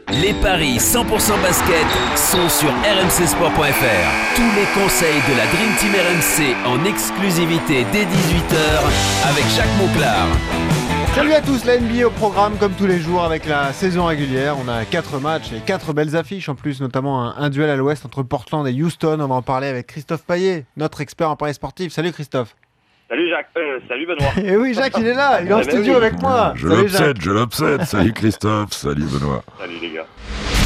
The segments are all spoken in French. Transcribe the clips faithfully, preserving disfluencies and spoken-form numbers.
Les paris cent pour cent basket sont sur r m c sport point f r. Tous les conseils de la Dream Team R M C en exclusivité dès dix-huit heures avec Jacques Monclar. Salut à tous, la N B A au programme comme tous les jours avec la saison régulière. On a quatre matchs et quatre belles affiches en plus, notamment un, un duel à l'ouest entre Portland et Houston. On va en parler avec Christophe Payet, notre expert en paris sportif. Salut Christophe. Salut Jacques, euh, salut Benoît. Et oui Jacques, il est là, il est en studio oui. avec moi. Je Salut, l'obsède, Jacques. je l'obsède. Salut Christophe, salut Benoît. Salut les gars.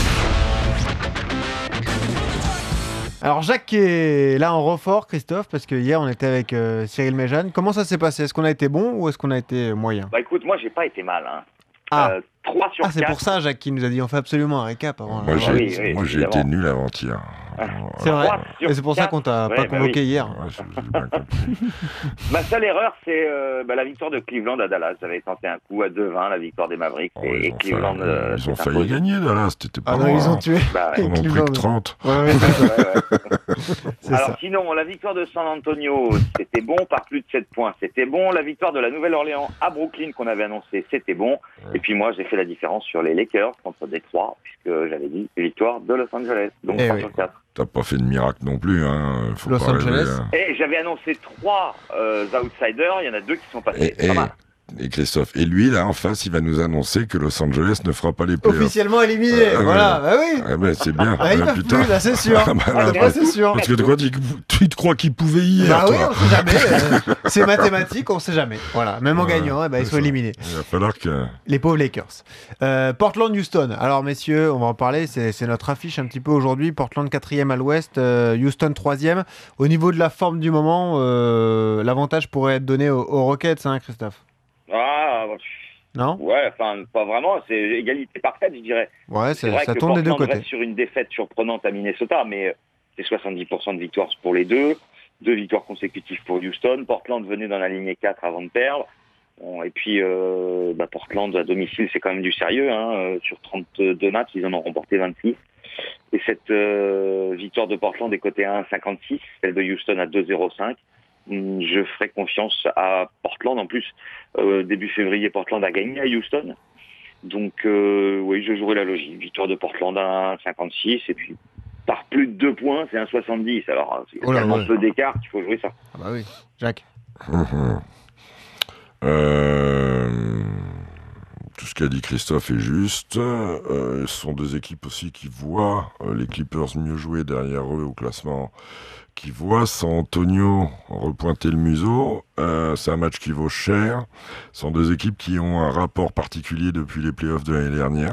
Alors Jacques qui est là en renfort, Christophe, parce que hier on était avec euh, Cyril Méjeanne. Comment ça s'est passé? Est-ce qu'on a été bon ou est-ce qu'on a été moyen? Bah écoute, moi j'ai pas été mal. Hein. Ah. Euh, trois sur Ah, c'est quatre. pour ça Jacques qui nous a dit on fait absolument un récap avant. Moi, là. j'ai, oui, oui, moi, j'ai été évidemment. nul avant-hier. C'est vrai. trois sur Et c'est pour ça quatre. qu'on t'a Ouais, pas bah convoqué oui. hier. Ouais, j'ai j'ai bien compris. Ma seule erreur, c'est euh, bah, la victoire de Cleveland à Dallas. J'avais tenté un coup à deux vingt, la victoire des Mavericks. Oh, et, ils et ont Cleveland. failli, euh, ils ont s'est failli imposé. gagner Dallas, c'était pas Ah non, loin, ils ont hein. tué. Bah, ouais. Ils n'ont pris Cleveland. que trente. Ouais, ouais, Ouais, ouais. c'est Alors ça. sinon, la victoire de San Antonio, c'était bon par plus de sept points. C'était bon. La victoire de la Nouvelle-Orléans à Brooklyn qu'on avait annoncé, c'était bon. Et puis moi, j'ai fait la différence sur les Lakers contre Détroit, puisque j'avais dit victoire de Los Angeles. Donc Eh trois oui. sur quatre. T'as pas fait de miracle non plus, hein. Faut Los pas rêver, Angeles. hein. Et j'avais annoncé trois euh, outsiders, il y en a deux qui sont passés. Et, Pas et, mal. et Christophe, et lui là en face, il va nous annoncer que Los Angeles ne fera pas les playoffs. Officiellement éliminé, Euh, voilà, ouais. bah oui. Ah ben c'est bien. Ah, ils Ah, peuvent putain. plus, là, c'est sûr. Ah, bah, là, Là, bah, c'est sûr. Parce que tu crois, tu, tu te crois qu'il pouvait hier, Bah oui, toi. on sait jamais. euh, c'est mathématique, on sait jamais. Voilà, même en Voilà, gagnant, eh ben, ils c'est sont ça. éliminés. Il va falloir que... Les pauvres Lakers. Euh, Portland-Houston. Alors, messieurs, on va en parler. C'est, c'est notre affiche un petit peu aujourd'hui. Portland quatrième à l'ouest, euh, Houston troisième. Au niveau de la forme du moment, euh, l'avantage pourrait être donné aux, aux Rockets, hein, Christophe? Ah, Non? ouais, enfin, pas vraiment, c'est égalité parfaite, je dirais. Ouais, C'est c'est, vrai ça que tourne des deux Portland côtés. reste sur une défaite surprenante à Minnesota, mais c'est soixante-dix pour cent de victoires pour les deux. Deux victoires consécutives pour Houston. Portland venait dans la lignée quatre avant de perdre. Bon, et puis, euh, bah, Portland à domicile, c'est quand même du sérieux. Hein. Euh, sur trente-deux matchs, ils en ont remporté vingt-six. Et cette euh, victoire de Portland est cotée à un virgule cinquante-six, celle de Houston à deux virgule zéro cinq. Hum, Je ferai confiance à Portland. En plus, euh, début février, Portland a gagné à Houston. Donc, euh, oui, je jouerai la logique. Victoire de Portland à un virgule cinquante-six. Et puis, par plus de deux points, c'est un virgule soixante-dix. Alors, c'est Oh là, tellement ouais. peu d'écart qu'il faut jouer ça. Ah bah oui. Jacques. Mhm. Euh, Tout ce qu'a dit Christophe est juste. Euh, ce sont deux équipes aussi qui voient euh, les Clippers mieux jouer derrière eux au classement, qui voient San Antonio repointer le museau. Euh, c'est un match qui vaut cher. Ce sont deux équipes qui ont un rapport particulier depuis les playoffs de l'année dernière,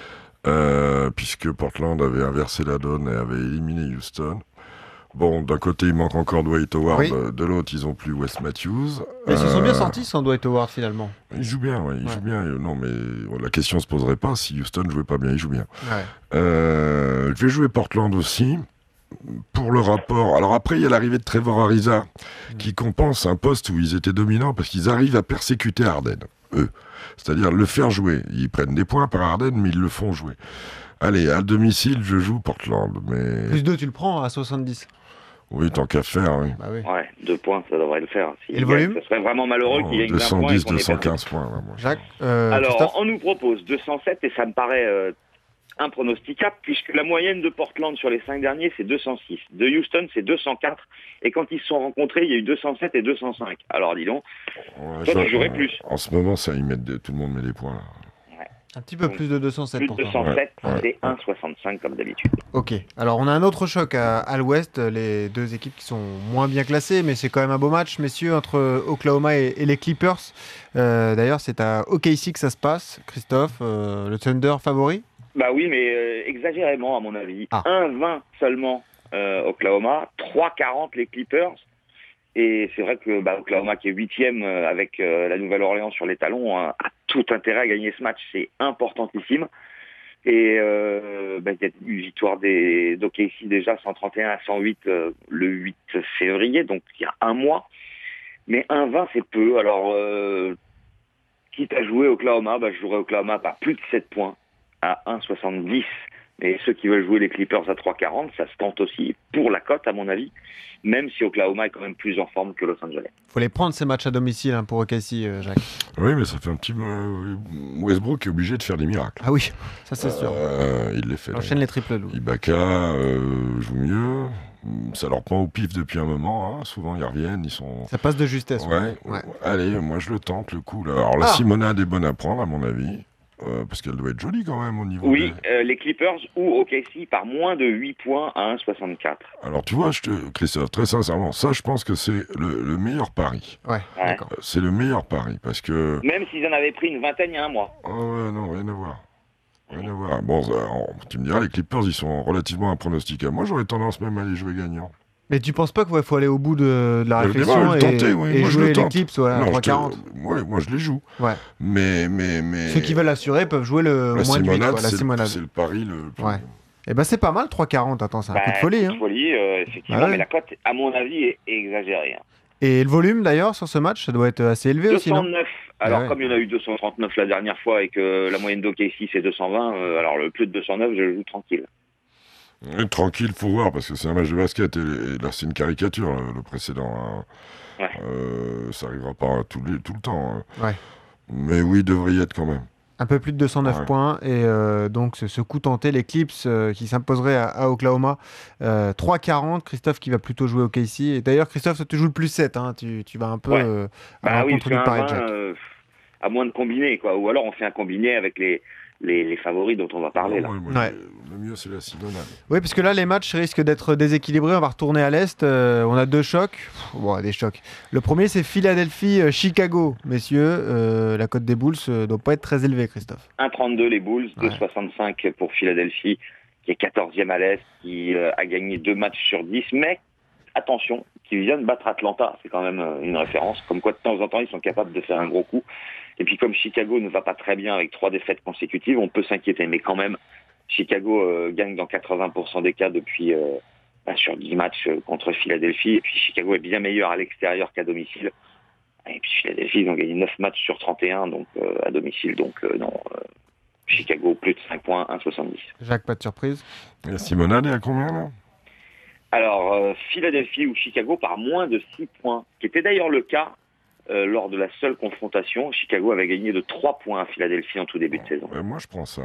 euh, puisque Portland avait inversé la donne et avait éliminé Houston. Bon, d'un côté, il manque encore Dwight Howard, Oui. euh, de l'autre, ils ont plus Wes Matthews. Mais ils se sont bien Euh, sortis sans Dwight Howard finalement. Il joue bien, ouais, il Ouais. joue bien. Euh, Non, mais euh, la question se poserait pas si Houston jouait pas bien, il joue bien. Ouais. Euh, je vais jouer Portland aussi. Pour le rapport. Alors après, il y a l'arrivée de Trevor Ariza qui compense un poste où ils étaient dominants parce qu'ils arrivent à persécuter Harden, eux. C'est-à-dire le faire jouer. Ils prennent des points par Harden, mais ils le font jouer. Allez, à domicile, je joue Portland. Mais Plus deux, tu le prends à soixante-dix. oui, tant qu'à faire, oui. Bah oui. Ouais, deux points, ça devrait le faire. S'il Et le gagne, volume Ce serait vraiment malheureux qu'il gagne deux vingt cent points. et dix, qu'on ait deux cent perdu. quinze points. Là, moi. Jacques, euh, Alors, Christophe. on nous propose deux cent sept et ça me paraît euh, impronosticable puisque la moyenne de Portland sur les cinq derniers, c'est deux cent six. De Houston, c'est deux cent quatre. Et quand ils se sont rencontrés, il y a eu deux cent sept et deux cent cinq. Alors, dis donc, Ouais, toi, je- tu jouerais plus. En ce moment, ça, ils mettent des- tout le monde met des points. Là. Un petit peu plus de deux cent sept Plus de pour deux toi. cent sept, Ouais, ouais. c'est un virgule soixante-cinq comme d'habitude. Ok, alors on a un autre choc à, à l'ouest, les deux équipes qui sont moins bien classées, mais c'est quand même un beau match, messieurs, entre Oklahoma et, et les Clippers. Euh, d'ailleurs, c'est à O K C que ça se passe. Christophe, euh, le Thunder favori? Bah oui, mais euh, exagérément à mon avis. Ah. un virgule vingt seulement euh, Oklahoma, trois virgule quarante les Clippers. Et c'est vrai que bah, Oklahoma qui est huitième euh, avec euh, la Nouvelle-Orléans sur les talons a, a tout intérêt à gagner ce match. C'est importantissime. Et euh, bah, il y a eu victoire des d'O K C déjà cent trente et un à cent huit euh, le huit février, donc il y a un mois. Mais un virgule vingt c'est peu. Alors euh, quitte à jouer Oklahoma, bah, je jouerai Oklahoma par plus de sept points à un virgule soixante-dix Et ceux qui veulent jouer les Clippers à trois quarante, ça se tente aussi pour la cote, à mon avis, même si Oklahoma est quand même plus en forme que Los Angeles. Il faut les prendre ces matchs à domicile hein, pour O K C, euh, Jacques. Oui, mais ça fait un petit... Euh, Westbrook est obligé de faire des miracles. Ah oui, ça c'est sûr. Euh, il les fait. Il enchaîne les triples doubles. Ibaka euh, joue mieux. Ça leur prend au pif depuis un moment. Hein. Souvent, ils reviennent. Ils sont... Ça passe de justesse. Ouais. ouais. Allez, moi, je le tente, le coup. Là. Alors, la Ah. Simonade est bonne à prendre, à mon avis. Euh, parce qu'elle doit être jolie quand même au niveau Oui, des... euh, les Clippers ou O K C par moins de huit points à un virgule soixante-quatre. Alors tu vois, je te... Christophe, très sincèrement, ça je pense que c'est le, le meilleur pari. Ouais, Ouais. d'accord. Euh, C'est le meilleur pari parce que... Même s'ils en avaient pris une vingtaine il y a un mois. Oh ouais, non, rien à voir. Rien à voir. Bon, ça, on- tu me diras, les Clippers, ils sont relativement impronosticables. Moi, j'aurais tendance même à les jouer gagnants. Mais tu penses pas qu'il faut aller au bout de, de la Je réflexion le et, tenter, oui. et Moi, je jouer le les tente. Clips ouais, à Non, je trois te- quarante ouais, moi, je les joue. Ouais. Mais, mais, mais... Ceux qui veulent assurer peuvent jouer le La moins de huit, Simonade, quoi, la c'est le- Simonade. c'est le pari le plus... Ouais. Et ben c'est pas mal, trois quarante. Attends, c'est un Bah, coup de folie. coup Hein. de folie, euh, effectivement, Bah ouais. mais la cote, à mon avis, est, est exagérée. hein. Et le volume d'ailleurs sur ce match, ça doit être assez élevé aussi, non? deux cent neuf. Alors, Ah ouais. comme il y en a eu deux cent trente-neuf la dernière fois et que la moyenne d'O K C c'est deux cent vingt, euh, alors le plus de deux cent neuf, je le joue tranquille. Et tranquille, faut voir, parce que c'est un match de basket, et, et là c'est une caricature, le, le précédent. hein. Ouais. Euh, ça arrivera pas tout, les- tout le temps. hein. Ouais. Mais oui, il devrait y être quand même. Un peu plus de deux cent neuf Ouais. points. Et euh, donc, ce, ce coup tenté, les Clips euh, qui s'imposeraient à, à Oklahoma. Euh, trois quarante. Christophe qui va plutôt jouer au K C. Et d'ailleurs, Christophe, toi, tu joues le plus sept. Hein. Tu, tu vas un peu Ouais. euh, à Bah oui, l'encontre parce du qu'un pari de vingt, Jack. euh, à moins de combiner, quoi. Ou alors on fait un combiné avec les, les, les favoris dont on va parler là. Ouais, moi, Ouais. le, le mieux, c'est la Simonade. Oui, parce que là, les matchs risquent d'être déséquilibrés. On va retourner à l'Est. Euh, on a deux chocs. Pff, bon, des chocs. Le premier, c'est Philadelphie-Chicago. Messieurs, euh, la cote des Bulls ne doit pas être très élevée, Christophe. un virgule trente-deux les Bulls, Ouais. deux virgule soixante-cinq pour Philadelphie, qui est quatorzième à l'Est, qui euh, a gagné deux matchs sur dix, mais attention, qui vient de battre Atlanta, c'est quand même euh, une référence, comme quoi de temps en temps ils sont capables de faire un gros coup. Et puis comme Chicago ne va pas très bien avec trois défaites consécutives, on peut s'inquiéter, mais quand même, Chicago euh, gagne dans quatre-vingts pour cent des cas depuis euh, bah, sur dix matchs euh, contre Philadelphie, et puis Chicago est bien meilleur à l'extérieur qu'à domicile. Et puis Philadelphie, ils ont gagné neuf matchs sur trente et un donc, euh, à domicile, donc euh, non, euh, Chicago plus de cinq points, un virgule soixante-dix. Jacques, pas de surprise. Et la Simonade est à combien là? Alors, euh, Philadelphie ou Chicago par moins de six points, qui était d'ailleurs le cas euh, lors de la seule confrontation. Chicago avait gagné de trois points à Philadelphie en tout début de saison. Ouais, moi, je prends ça.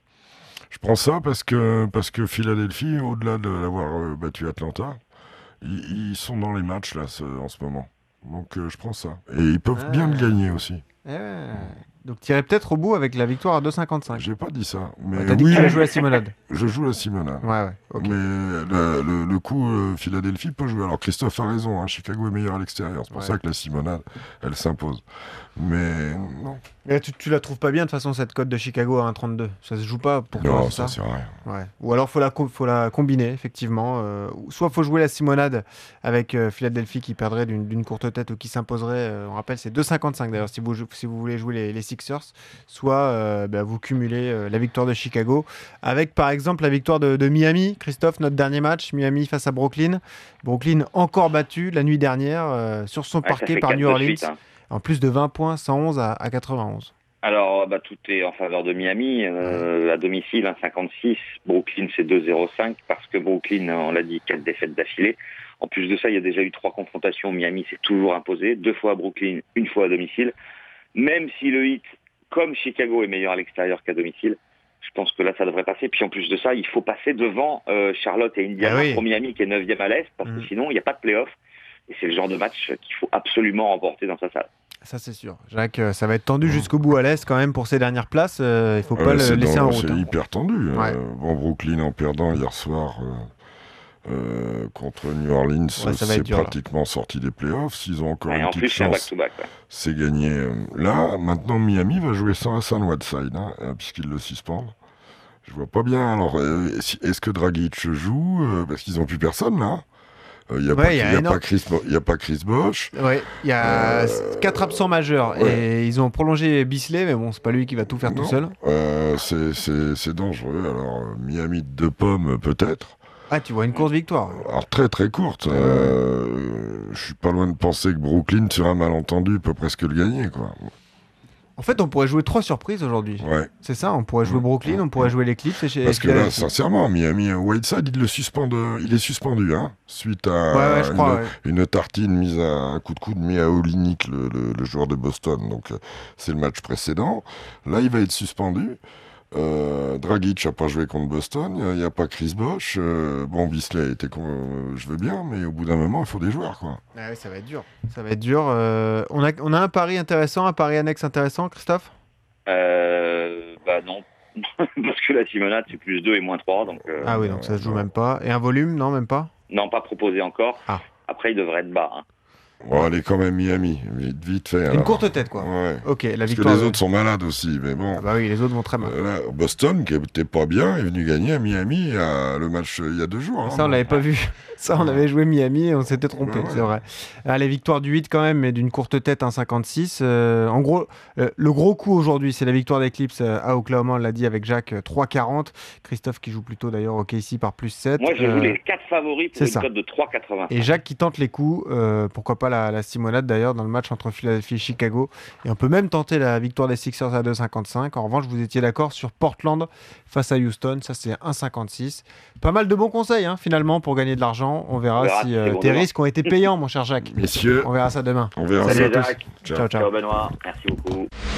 Je prends ça parce que, parce que Philadelphie, au-delà de l'avoir euh, battu Atlanta, ils, ils sont dans les matchs là ce- en ce moment. Donc euh, je prends ça. Et ils peuvent Ah. bien le gagner aussi. Eh ouais. Donc, tu irais peut-être au bout avec la victoire à deux virgule cinquante-cinq. J'ai pas dit ça. Mais Ouais, T'as dit oui, que tu allais jouer à Simonade. je joue la Simonade. Ouais, ouais. Ok. Mais le, le- le coup, euh, Philadelphie peut jouer. Alors Christophe a raison, hein, Chicago est meilleur à l'extérieur. C'est pour Ouais. ça que la Simonade, elle s'impose. Mais non, Mais tu, tu la trouves pas bien de toute façon cette cote de Chicago à un virgule trente-deux. Ça se joue pas pour toi, non c'est ça ça c'est rien. Ouais. Ou alors faut la co- faut la combiner effectivement. Euh, ou soit faut jouer la Simonade avec euh, Philadelphie qui perdrait d'une d'une courte tête ou qui s'imposerait. euh, on rappelle c'est deux virgule cinquante-cinq d'ailleurs si vous jou- si vous voulez jouer les, les Sixers. Soit euh, bah, vous cumulez euh, la victoire de Chicago avec par exemple la victoire de, de Miami. Christophe, notre dernier match, Miami face à Brooklyn. Brooklyn encore battu la nuit dernière euh, sur son Ouais, ça parquet fait par quatre New de Orleans. suite, hein. En plus de vingt points, cent onze à, à quatre-vingt-onze. Alors, bah, tout est en faveur de Miami. Euh, à domicile, un virgule cinquante-six. Brooklyn, c'est deux virgule zéro cinq parce que Brooklyn, on l'a dit, quatre défaites d'affilée. En plus de ça, il y a déjà eu trois confrontations. Miami s'est toujours imposé. Deux fois à Brooklyn, une fois à domicile. Même si le Heat, comme Chicago, est meilleur à l'extérieur qu'à domicile, je pense que là, ça devrait passer. Puis en plus de ça, il faut passer devant euh, Charlotte et Indiana Ah oui. pour Miami, qui est neuvième à l'Est, parce Mm. que sinon, il n'y a pas de play-off. Et c'est le genre de match qu'il faut absolument remporter dans sa salle. Ça, c'est sûr. Jacques, euh, ça va être tendu jusqu'au bout à l'Est quand même pour ces dernières places. euh, il faut pas Ouais, le c'est laisser dans- en route. c'est hein. hyper tendu. Ouais. Euh, bon, Brooklyn en perdant hier soir euh, euh, contre New Orleans, Ouais, ça va c'est être dur, là. pratiquement sorti des playoffs. S'ils ont encore Et une en petite plus, c'est un chance, back-to-back. ouais. c'est gagné. euh, Là, maintenant, Miami va jouer sans Hassan Whiteside, hein, euh, puisqu'ils le suspendent. Je vois pas bien. Alors, euh, si- est-ce que Dragic joue euh, parce qu'ils ont plus personne là. Il n'y a, Ouais, pas- y a y a énorme- pas Chris Bo- y a pas Chris Bosh. Ouais, il y a Euh, quatre absents majeurs ouais. et ils ont prolongé Bisley, mais bon, c'est pas lui qui va tout faire tout Non. seul. Euh, c'est- c'est c'est dangereux. Alors, euh, Miami de deux pommes, peut-être. Ah, tu vois une course victoire. Alors, très très courte. Euh, je suis pas loin de penser que Brooklyn, sur un malentendu, peut presque le gagner, quoi. En fait, on pourrait jouer trois surprises aujourd'hui. Ouais. C'est ça, on pourrait jouer Brooklyn, on pourrait jouer les Clips. Et chez, Parce que et là, sincèrement, Miami, Whiteside, il le suspend, il est suspendu, hein, suite à ouais, ouais, je une, crois, ouais. une tartine mise à un coup de coude mis à Olynyk, le, le, le joueur de Boston. Donc, euh, c'est le match précédent. Là, il va être suspendu. Euh, Dragic n'a pas joué contre Boston, il n'y a, a pas Chris Bosh. Euh, bon, Bisley était con, euh, je veux bien, mais au bout d'un moment, il faut des joueurs, quoi. Ah ouais, ça va être dur. Ça va être dur. Euh, on, a, on a un pari intéressant, un pari annexe intéressant, Christophe euh, Bah non, parce que la Simonade c'est plus deux et moins trois. Donc, euh, ah oui, donc ça se joue même pas. Et un volume, non, même pas non, pas proposé encore. Ah. Après, il devrait être bas. Hein. Bon, allez, quand même, Miami, vite, vite fait. Une alors. courte tête, quoi. Ouais. Ok, la Parce victoire. que les autres sont malades aussi, mais bon. Ah bah oui, les autres vont très mal. Euh, là, Boston, qui était pas bien, est venu gagner à Miami à le match euh, il y a deux jours. Hein, ça, on l'avait pas vu. Ça, on avait joué Miami et on s'était trompé, bah ouais. c'est vrai. Ah, les victoires du huit quand même, mais d'une courte tête, un cinquante-six. Euh, en gros, euh, le gros coup aujourd'hui, c'est la victoire des Clips euh, à Oklahoma, on l'a dit avec Jacques, euh, trois quarante. Christophe qui joue plutôt d'ailleurs au K C par plus sept. Moi, je euh, joue les quatre favoris pour une ça. cote de trois quatre-vingts. Et Jacques qui tente les coups, euh, pourquoi pas la, la Simonade d'ailleurs dans le match entre Philadelphie et Chicago. Et on peut même tenter la victoire des Sixers à deux cinquante-cinq. En revanche, vous étiez d'accord sur Portland face à Houston, ça c'est un cinquante-six. Pas mal de bons conseils hein, finalement pour gagner de l'argent. On verra, on verra si euh, bon tes demain. risques ont été payants, mon cher Jacques. Messieurs, on verra ça demain. On verra Salut ça Jacques. Ciao, ciao. Ciao Benoît, merci beaucoup.